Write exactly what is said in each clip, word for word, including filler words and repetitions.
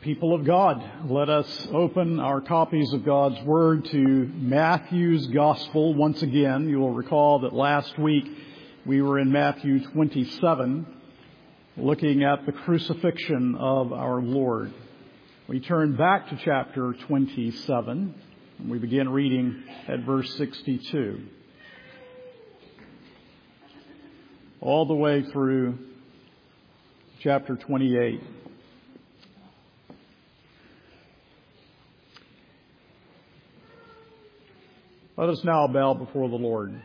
People of God, let us open our copies of God's Word to Matthew's Gospel once again. You will recall that last week we were in Matthew twenty-seven, looking at the crucifixion of our Lord. We turn back to chapter twenty-seven, and we begin reading at verse sixty-two. All the way through chapter twenty-eight. Let us now bow before the Lord.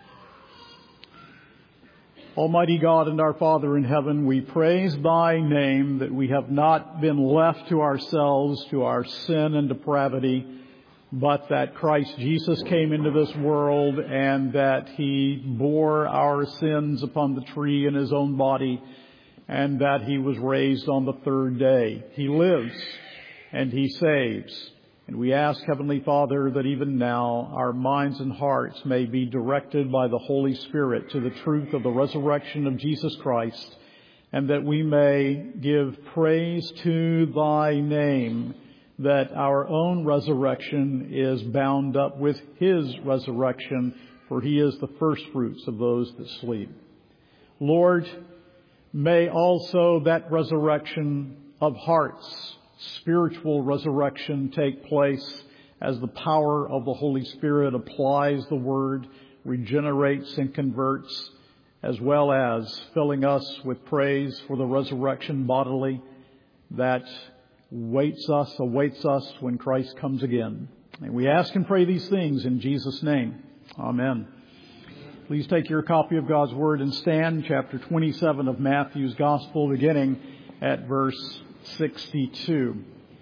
Almighty God and our Father in heaven, we praise Thy name that we have not been left to ourselves, to our sin and depravity, but that Christ Jesus came into this world and that He bore our sins upon the tree in His own body and that He was raised on the third day. He lives and He saves. And we ask, Heavenly Father, that even now our minds and hearts may be directed by the Holy Spirit to the truth of the resurrection of Jesus Christ, and that we may give praise to Thy name, that our own resurrection is bound up with His resurrection, for He is the first fruits of those that sleep. Lord, may also that resurrection of hearts, spiritual resurrection, take place as the power of the Holy Spirit applies the Word, regenerates and converts, as well as filling us with praise for the resurrection bodily that waits us, awaits us when Christ comes again. And we ask and pray these things in Jesus' name. Amen. Please take your copy of God's Word and stand. Chapter twenty-seven of Matthew's Gospel, beginning at verse sixty-two.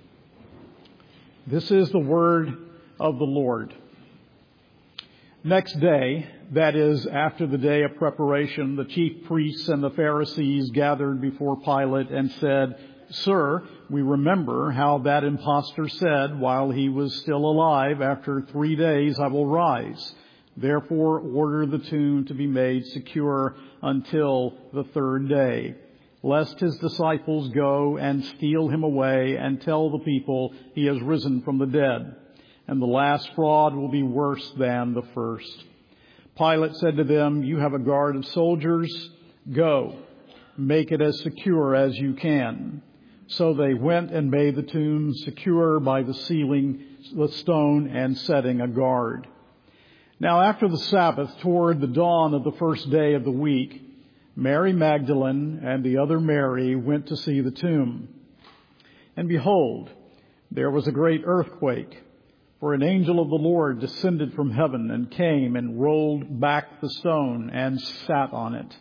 This is the word of the Lord. Next day, that is, after the day of preparation, the chief priests and the Pharisees gathered before Pilate and said, "Sir, we remember how that impostor said while he was still alive, 'After three days I will rise.' Therefore order the tomb to be made secure until the third day, lest his disciples go and steal him away and tell the people he has risen from the dead. And the last fraud will be worse than the first." Pilate said to them, "You have a guard of soldiers. Go, make it as secure as you can." So they went and made the tomb secure by the sealing the stone and setting a guard. Now after the Sabbath, toward the dawn of the first day of the week, Mary Magdalene and the other Mary went to see the tomb. And behold, there was a great earthquake, for an angel of the Lord descended from heaven and came and rolled back the stone and sat on it.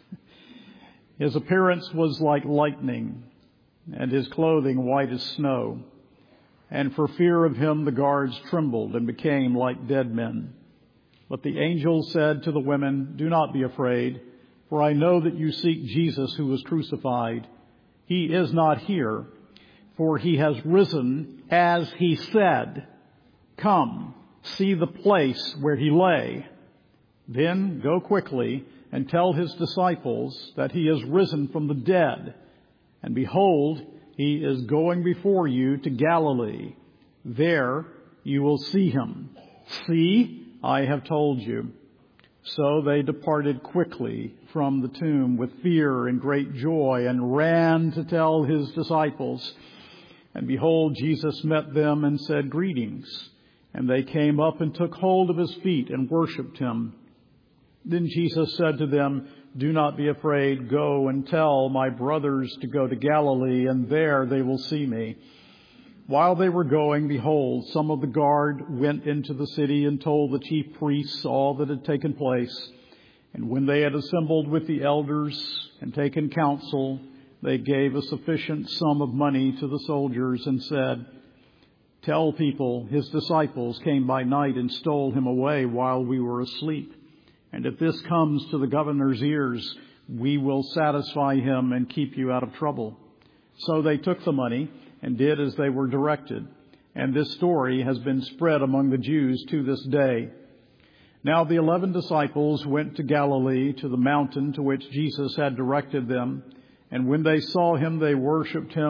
His appearance was like lightning, and his clothing white as snow. And for fear of him the guards trembled and became like dead men. But the angel said to the women, "Do not be afraid, for I know that you seek Jesus who was crucified. He is not here, for he has risen as he said. Come, see the place where he lay. Then go quickly and tell his disciples that he is risen from the dead. And behold, he is going before you to Galilee. There you will see him. See, I have told you." So they departed quickly from the tomb with fear and great joy and ran to tell his disciples. And behold, Jesus met them and said, "Greetings." And they came up and took hold of his feet and worshipped him. Then Jesus said to them, "Do not be afraid. Go and tell my brothers to go to Galilee, and there they will see me." While they were going, behold, some of the guard went into the city and told the chief priests all that had taken place. And when they had assembled with the elders and taken counsel, they gave a sufficient sum of money to the soldiers and said, "Tell people his disciples came by night and stole him away while we were asleep. And if this comes to the governor's ears, we will satisfy him and keep you out of trouble." So they took the money and did as they were directed. And this story has been spread among the Jews to this day. Now the eleven disciples went to Galilee, to the mountain to which Jesus had directed them. And when they saw him, they worshipped him,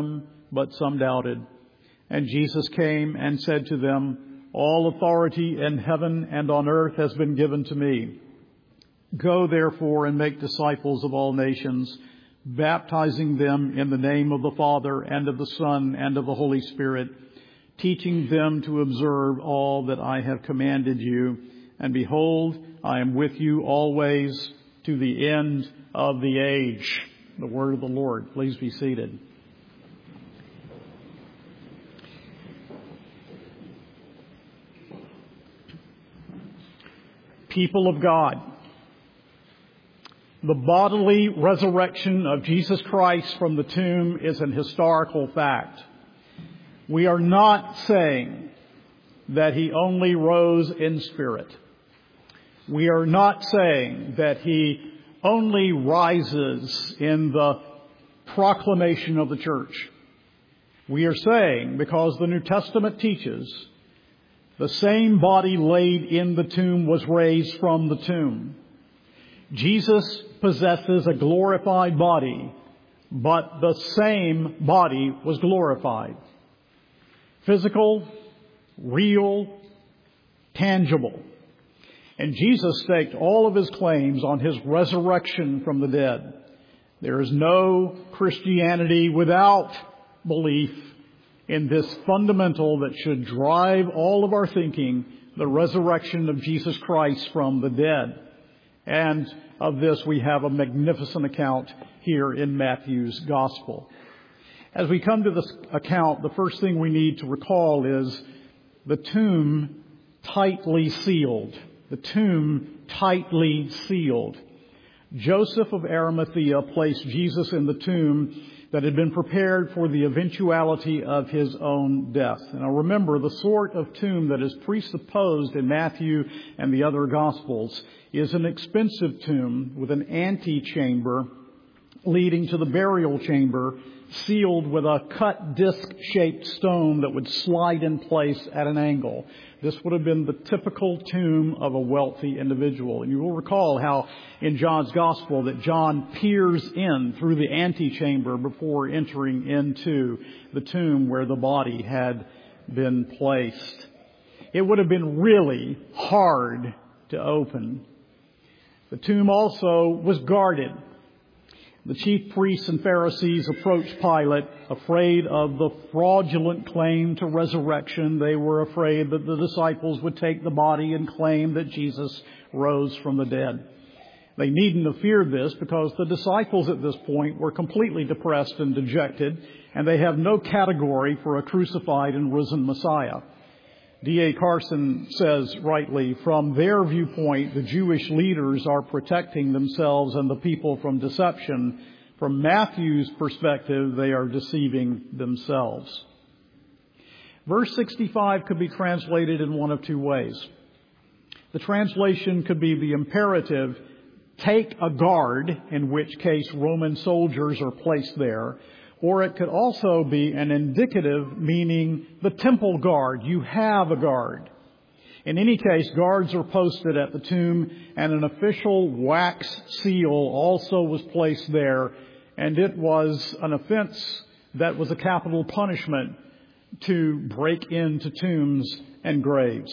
but some doubted. And Jesus came and said to them, all authority in heaven and on earth has been given to me. Go therefore and make disciples of all nations, baptizing them in the name of the Father and of the Son and of the Holy Spirit, teaching them to observe all that I have commanded you. And behold, I am with you always to the end of the age. The word of the Lord. Please be seated. People of God, the bodily resurrection of Jesus Christ from the tomb is an historical fact. We are not saying that he only rose in spirit. We are not saying that he only rises in the proclamation of the church. We are saying, because the New Testament teaches, the same body laid in the tomb was raised from the tomb. Jesus possesses a glorified body, but the same body was glorified. Physical, real, tangible. And Jesus staked all of his claims on his resurrection from the dead. There is no Christianity without belief in this fundamental that should drive all of our thinking, the resurrection of Jesus Christ from the dead. And of this we have a magnificent account here in Matthew's Gospel. As we come to this account, the first thing we need to recall is the tomb tightly sealed. The tomb tightly sealed. Joseph of Arimathea placed Jesus in the tomb that had been prepared for the eventuality of his own death. And now remember, the sort of tomb that is presupposed in Matthew and the other Gospels is an expensive tomb with an antechamber leading to the burial chamber, sealed with a cut disc-shaped stone that would slide in place at an angle. This would have been the typical tomb of a wealthy individual. And you will recall how in John's Gospel that John peers in through the antechamber before entering into the tomb where the body had been placed. It would have been really hard to open. The tomb also was guarded. The chief priests and Pharisees approached Pilate, afraid of the fraudulent claim to resurrection. They were afraid that the disciples would take the body and claim that Jesus rose from the dead. They needn't have feared this because the disciples at this point were completely depressed and dejected, and they have no category for a crucified and risen Messiah. D A Carson says rightly, from their viewpoint, the Jewish leaders are protecting themselves and the people from deception. From Matthew's perspective, they are deceiving themselves. Verse sixty-five could be translated in one of two ways. The translation could be the imperative, take a guard, in which case Roman soldiers are placed there. Or it could also be an indicative, meaning the temple guard. You have a guard. In any case, guards are posted at the tomb, and an official wax seal also was placed there. And it was an offense that was a capital punishment to break into tombs and graves.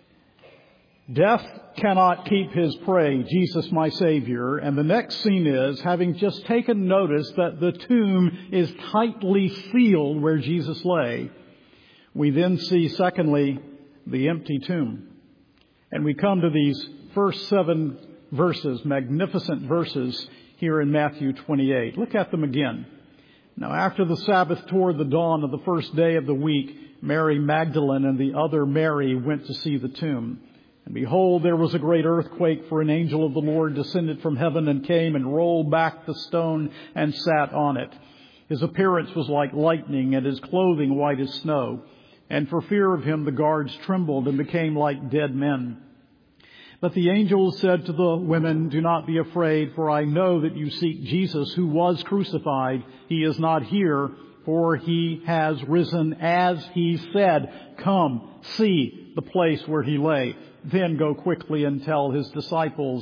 Death cannot keep his prey, Jesus my Savior. And the next scene is, having just taken notice that the tomb is tightly sealed where Jesus lay, we then see, secondly, the empty tomb. And we come to these first seven verses, magnificent verses here in Matthew twenty-eight. Look at them again. Now, after the Sabbath toward the dawn of the first day of the week, Mary Magdalene and the other Mary went to see the tomb. And behold, there was a great earthquake, for an angel of the Lord descended from heaven and came and rolled back the stone and sat on it. His appearance was like lightning, and his clothing white as snow. And for fear of him, the guards trembled and became like dead men. But the angel said to the women, do not be afraid, for I know that you seek Jesus who was crucified. He is not here, for he has risen as he said. Come, see the place where he lay. Then go quickly and tell his disciples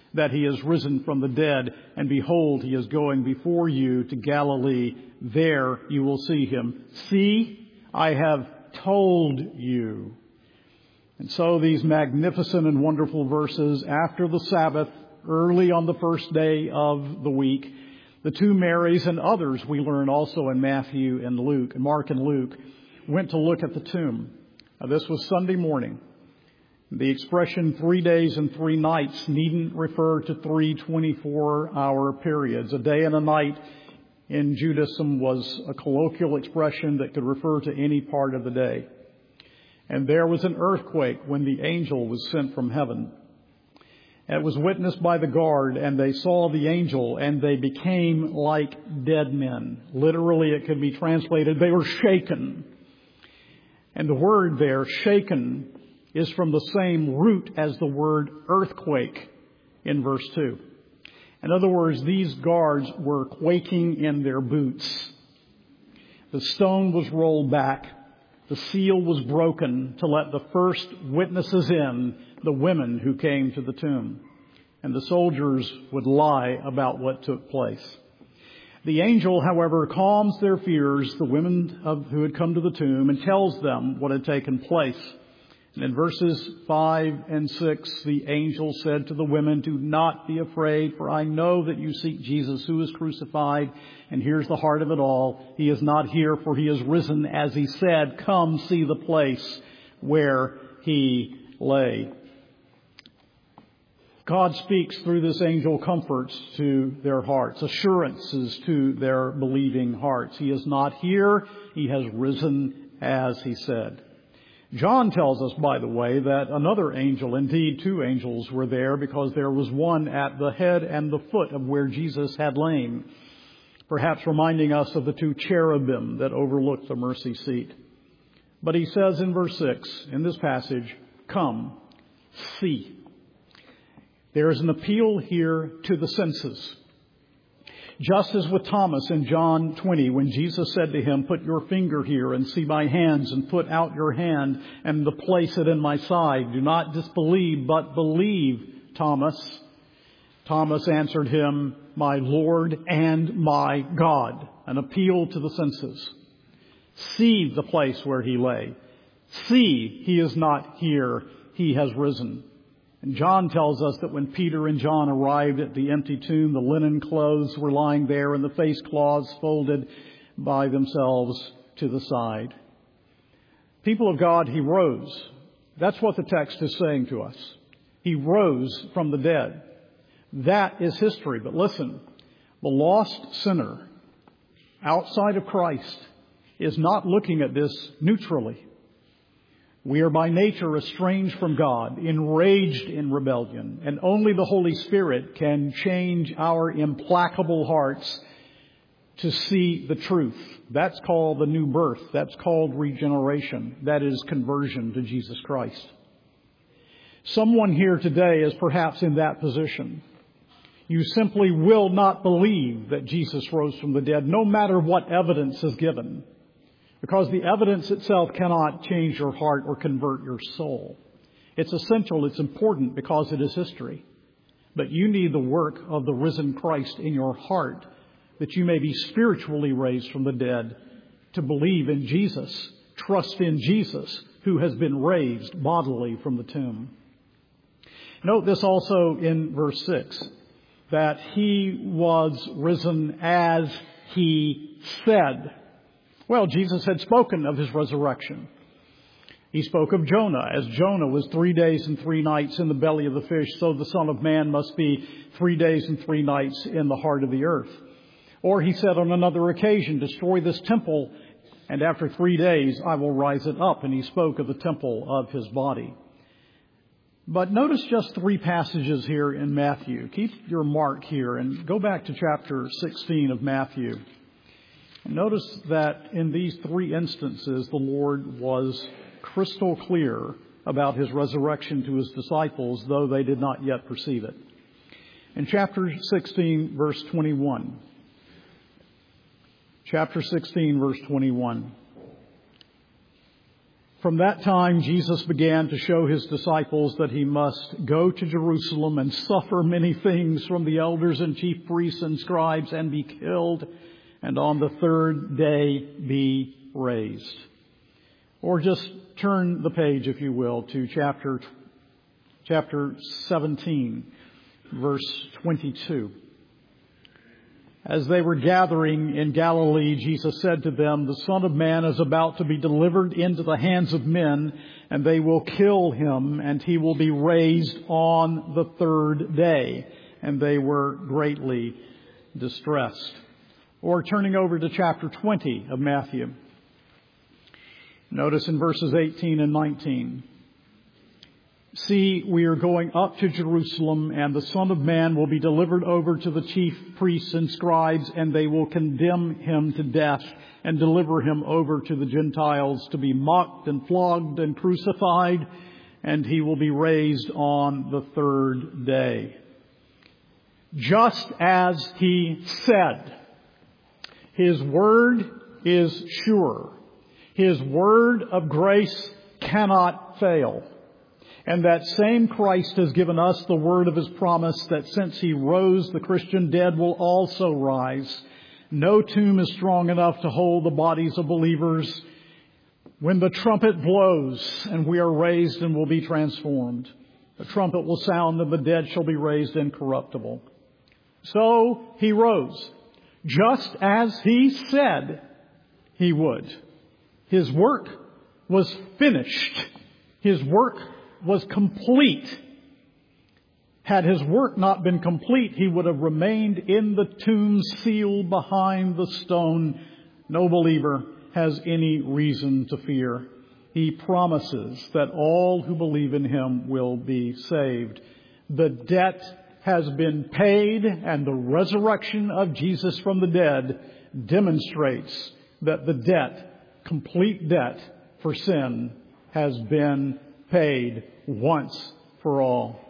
that he is risen from the dead, and behold, he is going before you to Galilee. There you will see him. See, I have told you. And so these magnificent and wonderful verses after the Sabbath, early on the first day of the week, the two Marys and others we learn also in Matthew and Luke, Mark and Luke, went to look at the tomb. Now, this was Sunday morning. The expression three days and three nights needn't refer to three twenty-four hour periods. A day and a night in Judaism was a colloquial expression that could refer to any part of the day. And there was an earthquake when the angel was sent from heaven. It was witnessed by the guard, and they saw the angel, and they became like dead men. Literally, it could be translated, they were shaken. And the word there, shaken, is from the same root as the word earthquake in verse two. In other words, these guards were quaking in their boots. The stone was rolled back. The seal was broken to let the first witnesses in, the women who came to the tomb. And the soldiers would lie about what took place. The angel, however, calms their fears, the women of, who had come to the tomb, and tells them what had taken place. And in verses five and six, the angel said to the women, "Do not be afraid, for I know that you seek Jesus who is crucified. And here's the heart of it all. He is not here, for he is risen, as he said. Come see the place where he lay." God speaks through this angel comforts to their hearts, assurances to their believing hearts. He is not here. He has risen, as he said. John tells us, by the way, that another angel, indeed two angels, were there, because there was one at the head and the foot of where Jesus had lain, perhaps reminding us of the two cherubim that overlooked the mercy seat. But he says in verse six, in this passage, "Come, see." There is an appeal here to the senses. Just as with Thomas in John twenty, when Jesus said to him, "Put your finger here and see my hands, and put out your hand and place it in my side. Do not disbelieve, but believe, Thomas." Thomas answered him, "My Lord and my God." An appeal to the senses. See the place where he lay. See, he is not here. He has risen. And John tells us that when Peter and John arrived at the empty tomb, the linen clothes were lying there and the face cloths folded by themselves to the side. People of God, he rose. That's what the text is saying to us. He rose from the dead. That is history. But listen, the lost sinner outside of Christ is not looking at this neutrally. We are by nature estranged from God, enraged in rebellion, and only the Holy Spirit can change our implacable hearts to see the truth. That's called the new birth. That's called regeneration. That is conversion to Jesus Christ. Someone here today is perhaps in that position. You simply will not believe that Jesus rose from the dead, no matter what evidence is given. Because the evidence itself cannot change your heart or convert your soul. It's essential, it's important, because it is history. But you need the work of the risen Christ in your heart, that you may be spiritually raised from the dead, to believe in Jesus, trust in Jesus, who has been raised bodily from the tomb. Note this also in verse six, that he was risen as he said. Well, Jesus had spoken of his resurrection. He spoke of Jonah. As Jonah was three days and three nights in the belly of the fish, so the Son of Man must be three days and three nights in the heart of the earth. Or he said on another occasion, "Destroy this temple, and after three days I will rise it up." And he spoke of the temple of his body. But notice just three passages here in Matthew. Keep your mark here and go back to chapter sixteen of Matthew. Notice that in these three instances, the Lord was crystal clear about his resurrection to his disciples, though they did not yet perceive it. In chapter sixteen, verse twenty-one. Chapter sixteen, verse twenty-one. From that time, Jesus began to show his disciples that he must go to Jerusalem and suffer many things from the elders and chief priests and scribes and be killed, and on the third day be raised. Or just turn the page, if you will, to chapter, chapter seventeen, verse twenty-two. As they were gathering in Galilee, Jesus said to them, "The Son of Man is about to be delivered into the hands of men, and they will kill him, and he will be raised on the third day." And they were greatly distressed. Or turning over to chapter twenty of Matthew. Notice in verses eighteen and nineteen. "See, we are going up to Jerusalem, and the Son of Man will be delivered over to the chief priests and scribes, and they will condemn him to death and deliver him over to the Gentiles to be mocked and flogged and crucified, and he will be raised on the third day. Just as he said." His word is sure. His word of grace cannot fail. And that same Christ has given us the word of his promise that since he rose, the Christian dead will also rise. No tomb is strong enough to hold the bodies of believers. When the trumpet blows and we are raised and will be transformed, the trumpet will sound and the dead shall be raised incorruptible. So he rose, just as he said he would. His work was finished. His work was complete. Had his work not been complete, he would have remained in the tomb sealed behind the stone. No believer has any reason to fear. He promises that all who believe in him will be saved. The debt has been paid, and the resurrection of Jesus from the dead demonstrates that the debt, complete debt for sin, has been paid once for all.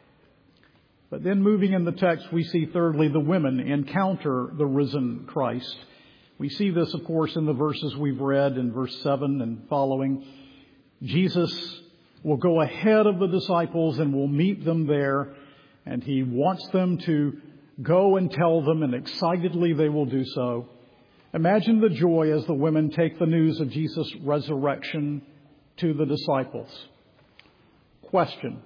But then moving in the text, we see thirdly, the women encounter the risen Christ. We see this, of course, in the verses we've read in verse seven and following. Jesus will go ahead of the disciples and will meet them there, and he wants them to go and tell them, and excitedly they will do so. Imagine the joy as the women take the news of Jesus' resurrection to the disciples. Question.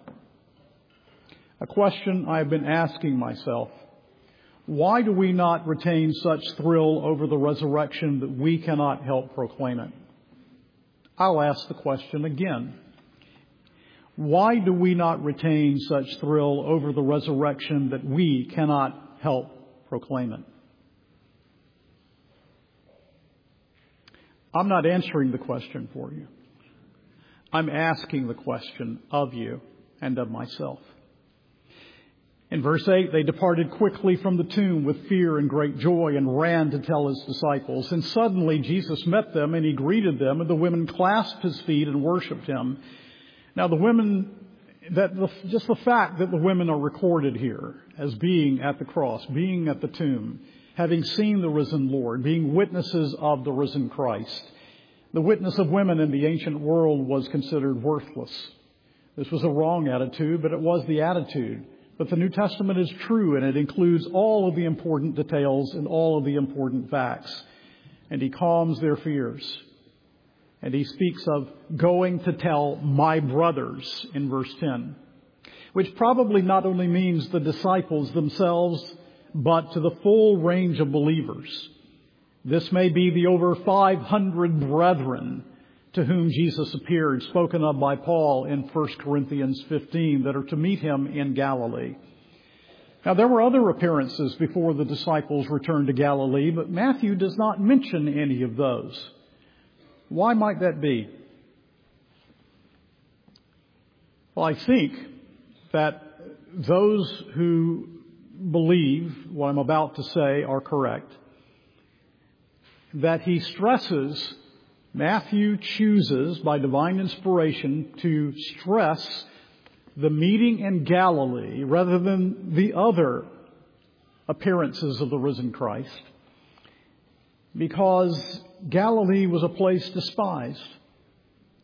A question I've been asking myself. Why do we not retain such thrill over the resurrection that we cannot help proclaim it? I'll ask the question again. Why do we not retain such thrill over the resurrection that we cannot help proclaim it? I'm not answering the question for you. I'm asking the question of you and of myself. In verse eight, they departed quickly from the tomb with fear and great joy and ran to tell his disciples. And suddenly Jesus met them and he greeted them, and the women clasped his feet and worshipped him. Now the women, that the, just the fact that the women are recorded here as being at the cross, being at the tomb, having seen the risen Lord, being witnesses of the risen Christ. The witness of women in the ancient world was considered worthless. This was a wrong attitude, but it was the attitude. But the New Testament is true, and it includes all of the important details and all of the important facts. And he calms their fears. And he speaks of going to tell my brothers in verse ten, which probably not only means the disciples themselves, but to the full range of believers. This may be the over five hundred brethren to whom Jesus appeared, spoken of by Paul in First Corinthians fifteen, that are to meet him in Galilee. Now, there were other appearances before the disciples returned to Galilee, but Matthew does not mention any of those. Why might that be? Well, I think that those who believe what I'm about to say are correct. That he stresses, Matthew chooses by divine inspiration to stress the meeting in Galilee rather than the other appearances of the risen Christ, because Galilee was a place despised.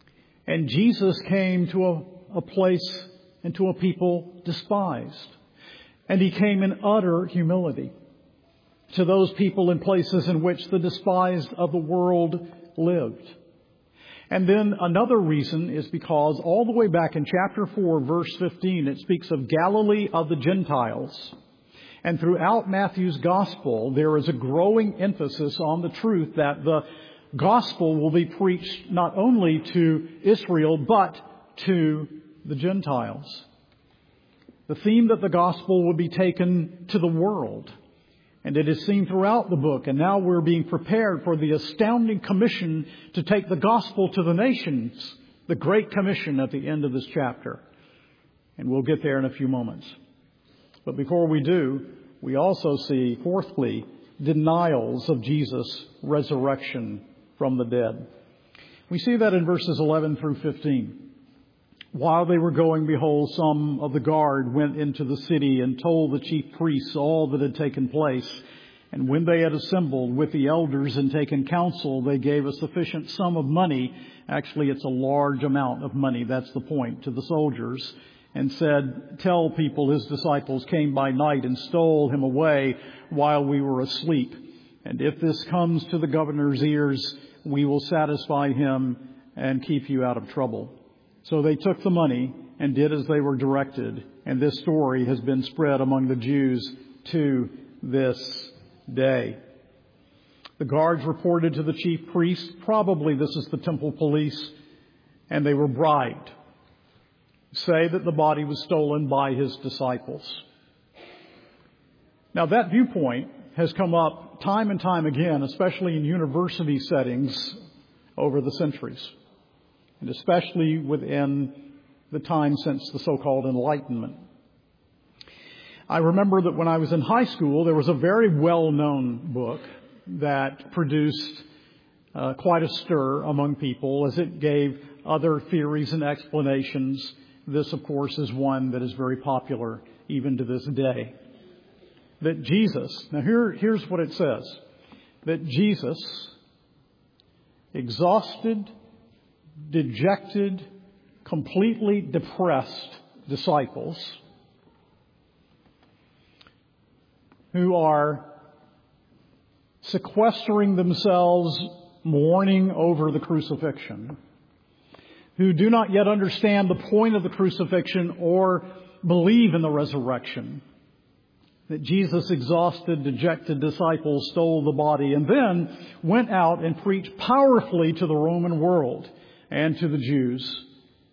And Jesus came to a, a place and to a people despised. And he came in utter humility to those people in places in which the despised of the world lived. And then another reason is because all the way back in chapter four, verse fifteen, it speaks of Galilee of the Gentiles. And throughout Matthew's gospel, there is a growing emphasis on the truth that the gospel will be preached not only to Israel, but to the Gentiles. The theme that the gospel will be taken to the world. And it is seen throughout the book. And now we're being prepared for the astounding commission to take the gospel to the nations. The Great Commission at the end of this chapter. And we'll get there in a few moments. But before we do, we also see, fourthly, denials of Jesus' resurrection from the dead. We see that in verses eleven through fifteen. While they were going, behold, some of the guard went into the city and told the chief priests all that had taken place. And when they had assembled with the elders and taken counsel, they gave a sufficient sum of money. Actually, it's a large amount of money. That's the point, to the soldiers. And said, tell people his disciples came by night and stole him away while we were asleep. And if this comes to the governor's ears, we will satisfy him and keep you out of trouble. So they took the money and did as they were directed. And this story has been spread among the Jews to this day. The guards reported to the chief priest, probably this is the temple police, and they were bribed. Say that the body was stolen by his disciples. Now that viewpoint has come up time and time again, especially in university settings over the centuries. And especially within the time since the so-called Enlightenment. I remember that when I was in high school, there was a very well-known book that produced uh, quite a stir among people as it gave other theories and explanations. This, of course, is one that is very popular even to this day. That Jesus, now here, here's what it says, that Jesus, exhausted, dejected, completely depressed disciples who are sequestering themselves, mourning over the crucifixion, who do not yet understand the point of the crucifixion or believe in the resurrection, that Jesus' exhausted, dejected disciples stole the body and then went out and preached powerfully to the Roman world and to the Jews,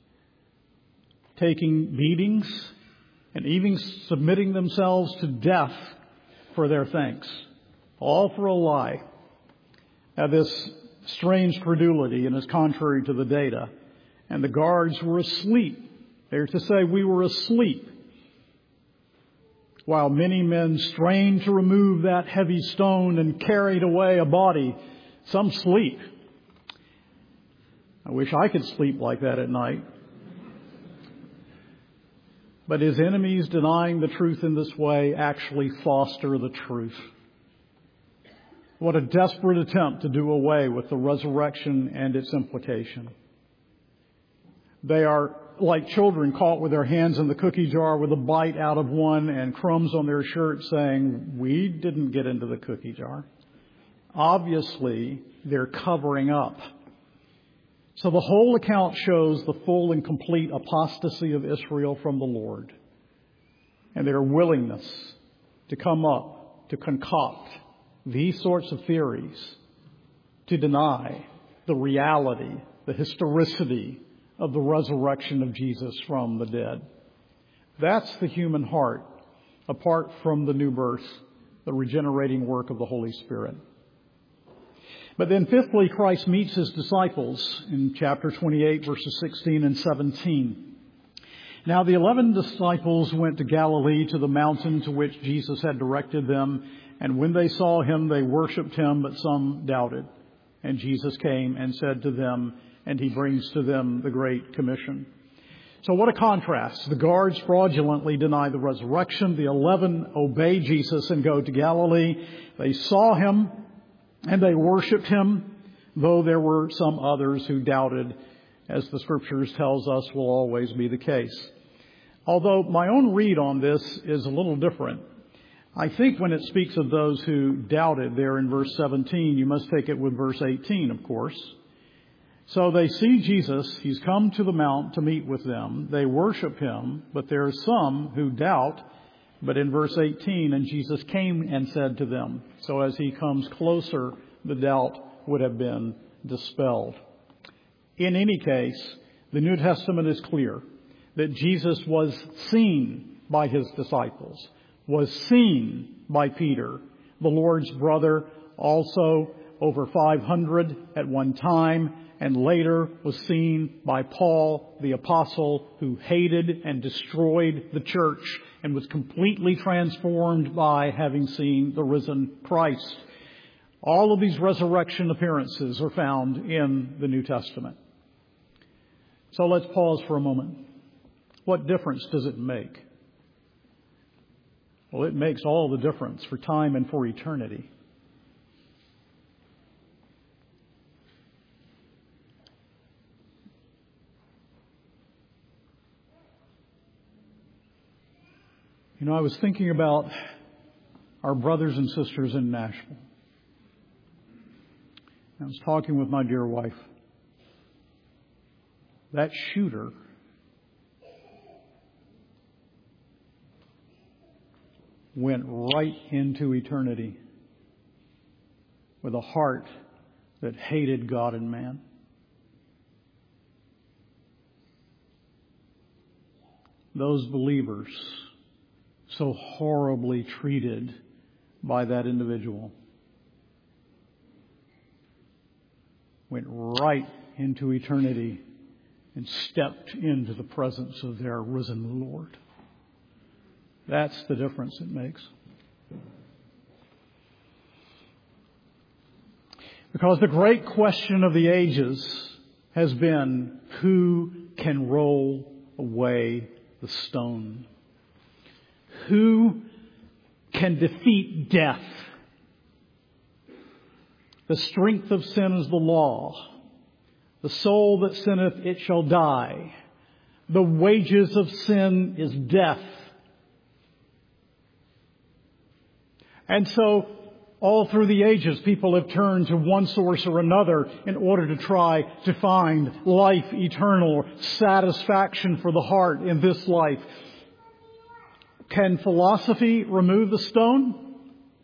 taking beatings and even submitting themselves to death for their thanks, all for a lie. Now this strange credulity and is contrary to the data. And the guards were asleep. They are to say, we were asleep. While many men strained to remove that heavy stone and carried away a body, some sleep. I wish I could sleep like that at night. But his enemies denying the truth in this way actually foster the truth. What a desperate attempt to do away with the resurrection and its implication. They are like children caught with their hands in the cookie jar with a bite out of one and crumbs on their shirt saying, we didn't get into the cookie jar. Obviously, they're covering up. So the whole account shows the full and complete apostasy of Israel from the Lord and their willingness to come up, to concoct these sorts of theories, to deny the reality, the historicity of the resurrection of Jesus from the dead. That's the human heart, apart from the new birth, the regenerating work of the Holy Spirit. But then fifthly, Christ meets his disciples in chapter twenty-eight, verses sixteen and seventeen. Now the eleven disciples went to Galilee, to the mountain to which Jesus had directed them. And when they saw him, they worshipped him, but some doubted. And Jesus came and said to them, and he brings to them the Great Commission. So what a contrast. The guards fraudulently deny the resurrection. The eleven obey Jesus and go to Galilee. They saw him and they worshipped him, though there were some others who doubted as the Scriptures tells us will always be the case. Although my own read on this is a little different. I think when it speaks of those who doubted there in verse seventeen, you must take it with verse eighteen, of course. So they see Jesus. He's come to the mount to meet with them. They worship him, but there are some who doubt. But in verse eighteen, and Jesus came and said to them. So as he comes closer, the doubt would have been dispelled. In any case, the New Testament is clear that Jesus was seen by his disciples, was seen by Peter, the Lord's brother, also over five hundred at one time, and later was seen by Paul, the apostle, who hated and destroyed the church and was completely transformed by having seen the risen Christ. All of these resurrection appearances are found in the New Testament. So let's pause for a moment. What difference does it make? Well, it makes all the difference for time and for eternity. You know, I was thinking about our brothers and sisters in Nashville. I was talking with my dear wife. That shooter went right into eternity with a heart that hated God and man. Those believers so horribly treated by that individual went right into eternity and stepped into the presence of their risen Lord. That's the difference it makes. Because the great question of the ages has been, who can roll away the stone? Who can defeat death? The strength of sin is the law. The soul that sinneth, it shall die. The wages of sin is death. And so, all through the ages, people have turned to one source or another in order to try to find life eternal, satisfaction for the heart in this life. Can philosophy remove the stone?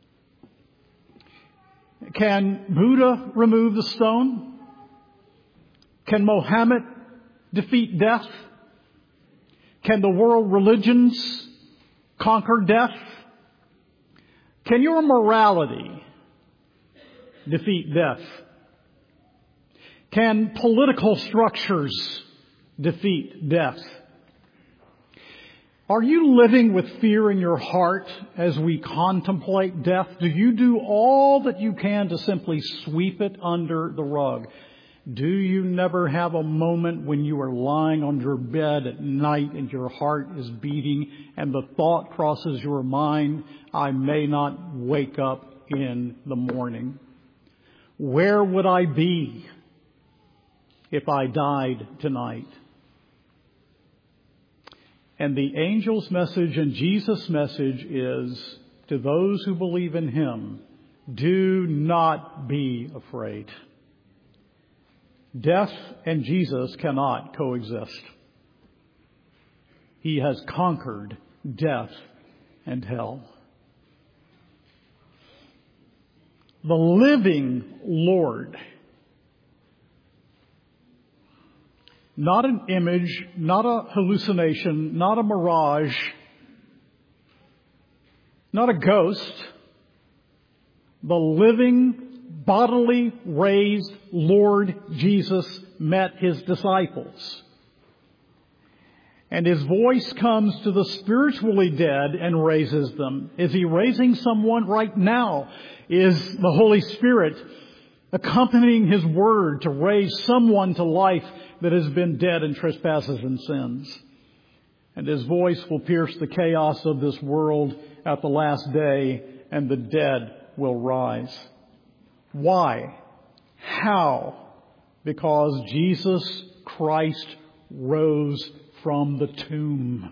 Can Buddha remove the stone? Can Mohammed defeat death? Can the world religions conquer death? Can your morality defeat death? Can political structures defeat death? Are you living with fear in your heart as we contemplate death? Do you do all that you can to simply sweep it under the rug? Do you never have a moment when you are lying on your bed at night and your heart is beating and the thought crosses your mind, I may not wake up in the morning? Where would I be if I died tonight? And the angel's message and Jesus' message is to those who believe in him, do not be afraid. Death and Jesus cannot coexist. He has conquered death and hell. The living Lord, not an image, not a hallucination, not a mirage, not a ghost. The living, bodily raised Lord Jesus met his disciples. And his voice comes to the spiritually dead and raises them. Is he raising someone right now? Is the Holy Spirit accompanying his word to raise someone to life that has been dead in trespasses and sins? And his voice will pierce the chaos of this world at the last day, and the dead will rise. Why? How? Because Jesus Christ rose from the tomb.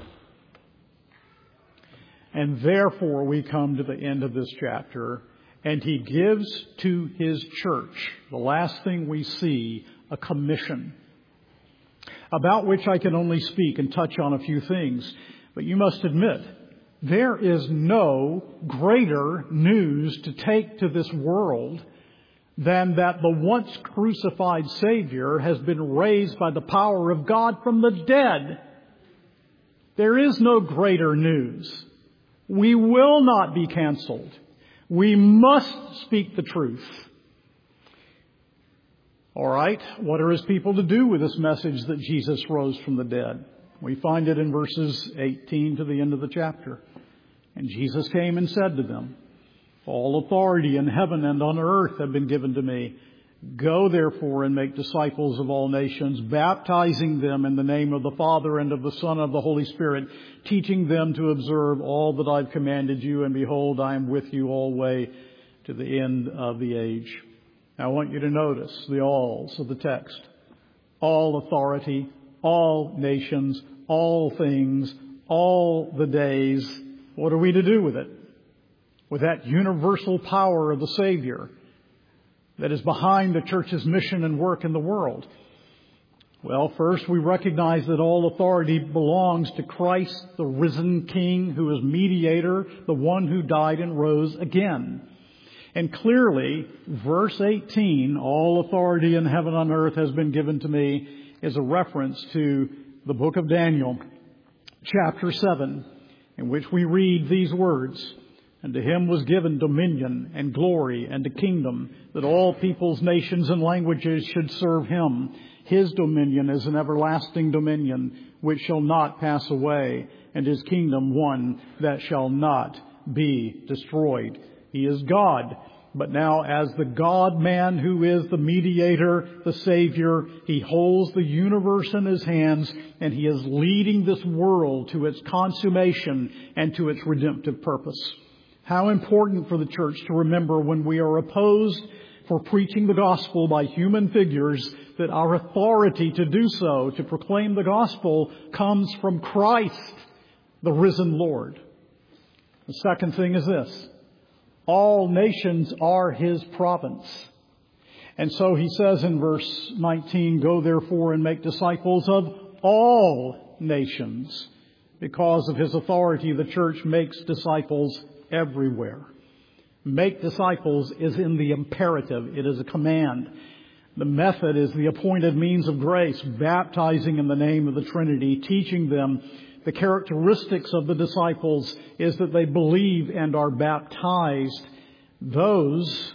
And therefore we come to the end of this chapter, and he gives to his church, the last thing we see, a commission, about which I can only speak and touch on a few things. But you must admit, there is no greater news to take to this world than that the once crucified Savior has been raised by the power of God from the dead. There is no greater news. We will not be canceled. We must speak the truth. All right, what are his people to do with this message that Jesus rose from the dead? We find it in verses eighteen to the end of the chapter. And Jesus came and said to them, all authority in heaven and on earth have been given to me. Go therefore and make disciples of all nations, baptizing them in the name of the Father and of the Son and of the Holy Spirit, teaching them to observe all that I've commanded you. And behold, I am with you always to the end of the age. Now I want you to notice the alls of the text. All authority, all nations, all things, all the days. What are we to do with it? With that universal power of the Savior that is behind the church's mission and work in the world? Well, first we recognize that all authority belongs to Christ, the risen King, who is mediator, the one who died and rose again. And clearly, verse eighteen, all authority in heaven and on earth has been given to me, is a reference to the book of Daniel, chapter seven, in which we read these words, and to him was given dominion and glory and a kingdom, that all peoples, nations, and languages should serve him. His dominion is an everlasting dominion which shall not pass away, and his kingdom one that shall not be destroyed. He is God, but now as the God-man who is the mediator, the Savior, he holds the universe in his hands, and he is leading this world to its consummation and to its redemptive purpose. How important for the church to remember when we are opposed for preaching the gospel by human figures that our authority to do so, to proclaim the gospel, comes from Christ, the risen Lord. The second thing is this. All nations are his province. And so he says in verse nineteen, go therefore and make disciples of all nations. Because of his authority, the church makes disciples everywhere. Make disciples is in the imperative. It is a command. The method is the appointed means of grace, baptizing in the name of the Trinity, teaching them. The characteristics of the disciples is that they believe and are baptized. Those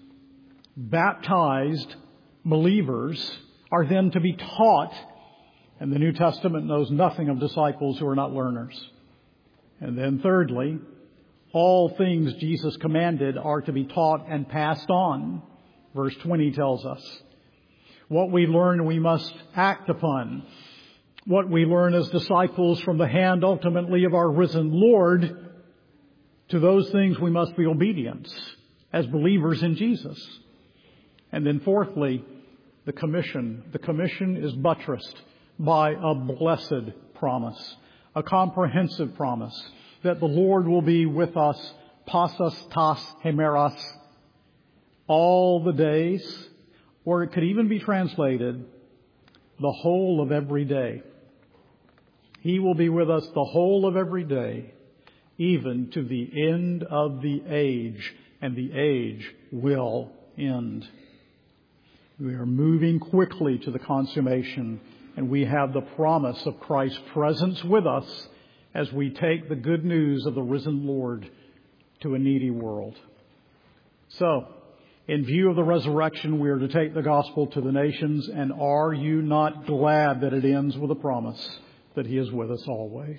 baptized believers are then to be taught. And the New Testament knows nothing of disciples who are not learners. And then thirdly, all things Jesus commanded are to be taught and passed on. Verse twenty tells us. What we learn, we must act upon. What we learn as disciples from the hand ultimately of our risen Lord, to those things we must be obedient as believers in Jesus. And then fourthly, the commission. The commission is buttressed by a blessed promise, a comprehensive promise that the Lord will be with us, pasas tas hemeras, all the days, or it could even be translated, the whole of every day. He will be with us the whole of every day, even to the end of the age, and the age will end. We are moving quickly to the consummation, and we have the promise of Christ's presence with us as we take the good news of the risen Lord to a needy world. So, in view of the resurrection, we are to take the gospel to the nations, and are you not glad that it ends with a promise that he is with us always?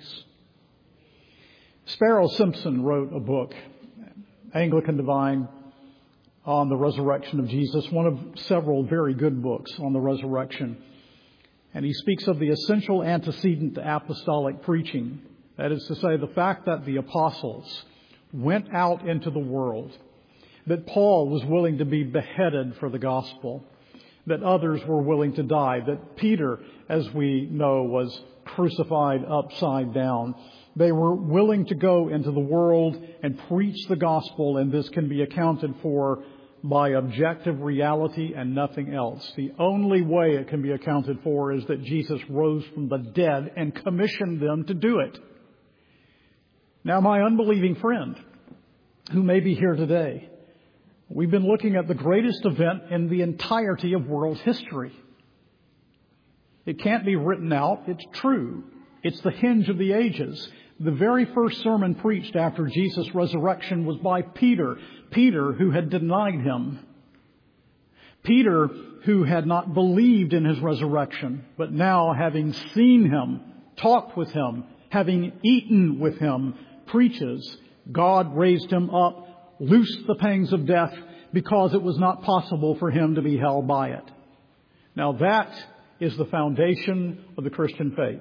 Sparrow Simpson wrote a book, Anglican Divine, on the resurrection of Jesus, one of several very good books on the resurrection. And he speaks of the essential antecedent to apostolic preaching. That is to say, the fact that the apostles went out into the world, that Paul was willing to be beheaded for the gospel, that others were willing to die, that Peter, as we know, was crucified upside down. They were willing to go into the world and preach the gospel, and this can be accounted for by objective reality and nothing else. The only way it can be accounted for is that Jesus rose from the dead and commissioned them to do it. Now, my unbelieving friend, who may be here today, we've been looking at the greatest event in the entirety of world history. It can't be written out. It's true. It's the hinge of the ages. The very first sermon preached after Jesus' resurrection was by Peter. Peter, who had denied him. Peter, who had not believed in his resurrection, but now, having seen him, talked with him, having eaten with him, preaches, God raised him up, loosed the pangs of death, because it was not possible for him to be held by it. Now that is the foundation of the Christian faith.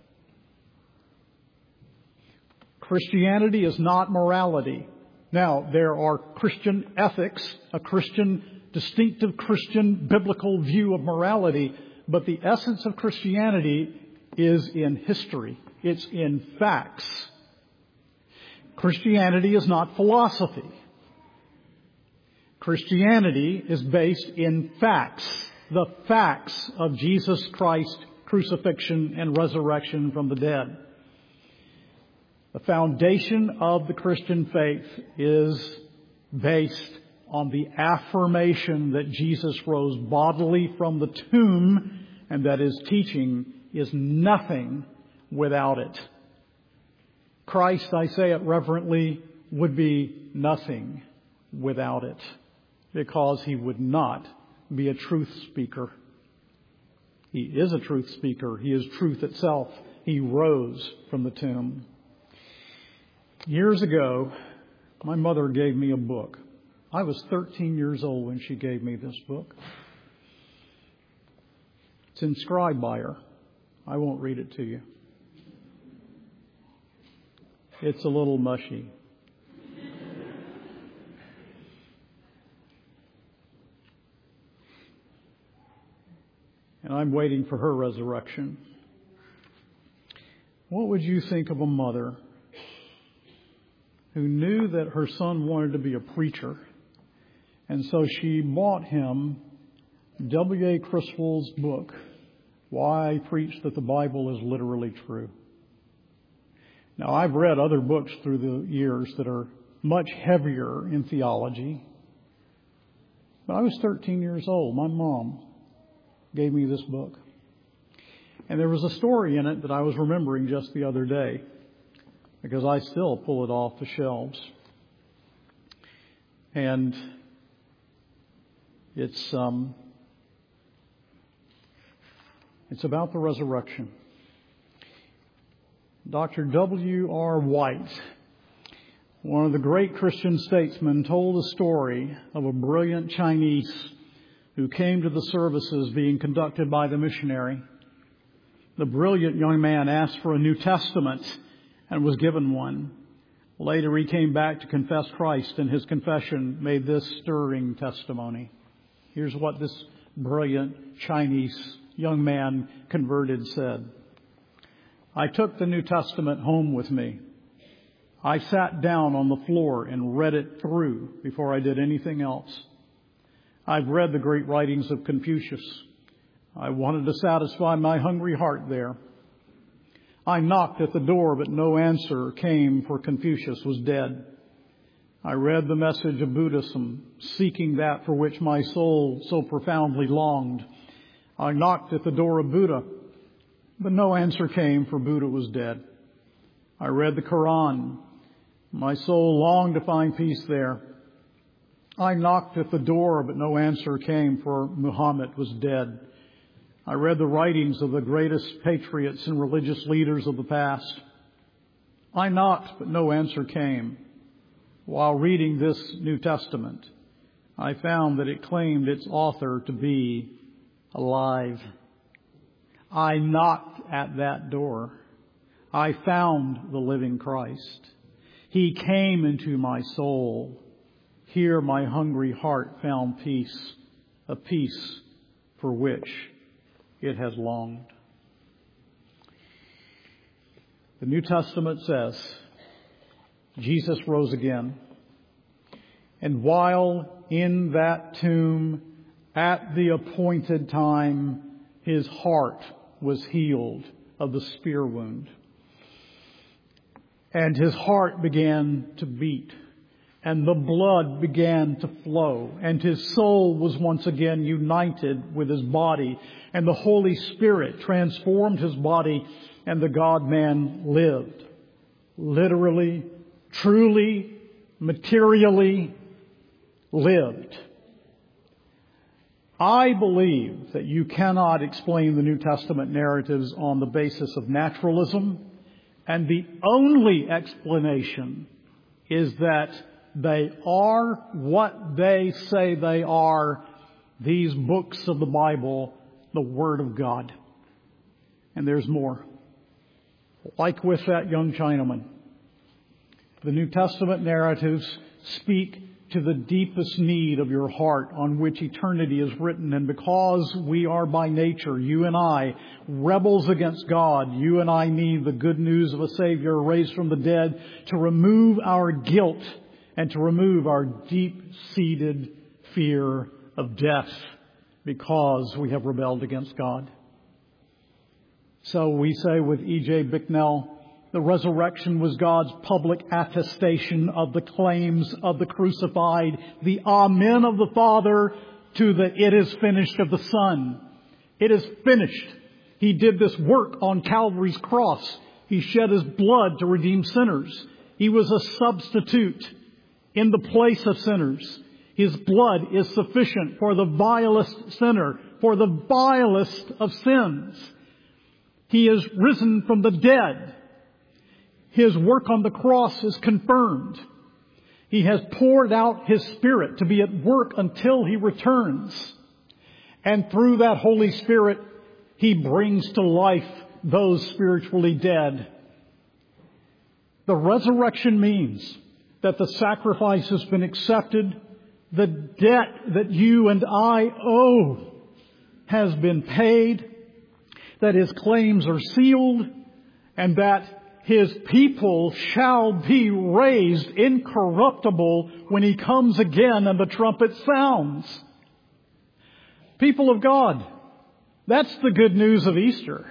Christianity is not morality. Now, there are Christian ethics, a Christian, distinctive Christian biblical view of morality, but the essence of Christianity is in history. It's in facts. Christianity is not philosophy. Christianity is based in facts, the facts of Jesus Christ's crucifixion and resurrection from the dead. The foundation of the Christian faith is based on the affirmation that Jesus rose bodily from the tomb and that his teaching is nothing without it. Christ, I say it reverently, would be nothing without it, because he would not be a truth speaker. He is a truth speaker. He is truth itself. He rose from the tomb. Years ago, my mother gave me a book. I was thirteen years old when she gave me this book. It's inscribed by her. I won't read it to you. It's a little mushy. And I'm waiting for her resurrection. What would you think of a mother who knew that her son wanted to be a preacher, and so she bought him W A Criswell's book, Why I Preach That the Bible is Literally True? Now, I've read other books through the years that are much heavier in theology, but I was thirteen years old. My mom gave me this book. And there was a story in it that I was remembering just the other day, because I still pull it off the shelves. And it's um, it's about the resurrection. Doctor W R White, one of the great Christian statesmen, told a story of a brilliant Chinese who came to the services being conducted by the missionary. The brilliant young man asked for a New Testament and was given one. Later he came back to confess Christ, and his confession made this stirring testimony. Here's what this brilliant Chinese young man converted said. I took the New Testament home with me. I sat down on the floor and read it through before I did anything else. I've read the great writings of Confucius. I wanted to satisfy my hungry heart there. I knocked at the door, but no answer came, for Confucius was dead. I read the message of Buddhism, seeking that for which my soul so profoundly longed. I knocked at the door of Buddha, but no answer came, for Buddha was dead. I read the Quran. My soul longed to find peace there. I knocked at the door, but no answer came, for Muhammad was dead. I read the writings of the greatest patriots and religious leaders of the past. I knocked, but no answer came. While reading this New Testament, I found that it claimed its author to be alive. I knocked at that door. I found the living Christ. He came into my soul. Here my hungry heart found peace, a peace for which it has longed. The New Testament says Jesus rose again, and while in that tomb at the appointed time, his heart was healed of the spear wound. And his heart began to beat, and the blood began to flow, and his soul was once again united with his body, and the Holy Spirit transformed his body, and the God-man lived. Literally, truly, materially lived. I believe that you cannot explain the New Testament narratives on the basis of naturalism, and the only explanation is that they are what they say they are, these books of the Bible, the Word of God. And there's more. Like with that young Chinaman, the New Testament narratives speak to the deepest need of your heart on which eternity is written. And because we are by nature, you and I, rebels against God, you and I need the good news of a Savior raised from the dead to remove our guilt and to remove our deep-seated fear of death because we have rebelled against God. So we say with E J Bicknell, the resurrection was God's public attestation of the claims of the crucified, the amen of the Father to the it is finished of the Son. It is finished. He did this work on Calvary's cross. He shed his blood to redeem sinners. He was a substitute in the place of sinners. His blood is sufficient for the vilest sinner, for the vilest of sins. He is risen from the dead. His work on the cross is confirmed. He has poured out His Spirit to be at work until He returns. And through that Holy Spirit, He brings to life those spiritually dead. The resurrection means that the sacrifice has been accepted. The debt that you and I owe has been paid. That His claims are sealed. And that His people shall be raised incorruptible when He comes again and the trumpet sounds. People of God, that's the good news of Easter.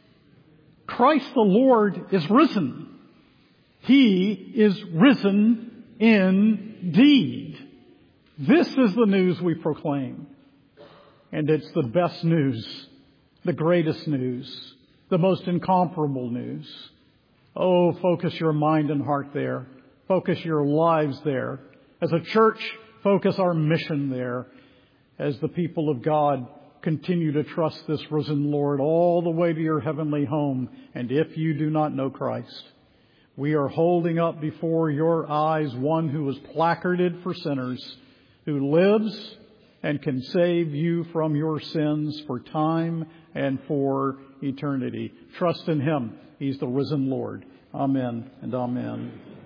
Christ the Lord is risen. He is risen indeed. This is the news we proclaim. And it's the best news, the greatest news, the most incomparable news. Oh, focus your mind and heart there. Focus your lives there. As a church, focus our mission there. As the people of God continue to trust this risen Lord all the way to your heavenly home. And if you do not know Christ, we are holding up before your eyes one who was placarded for sinners, who lives and can save you from your sins for time and for eternity. Trust in Him. He's the risen Lord. Amen and amen.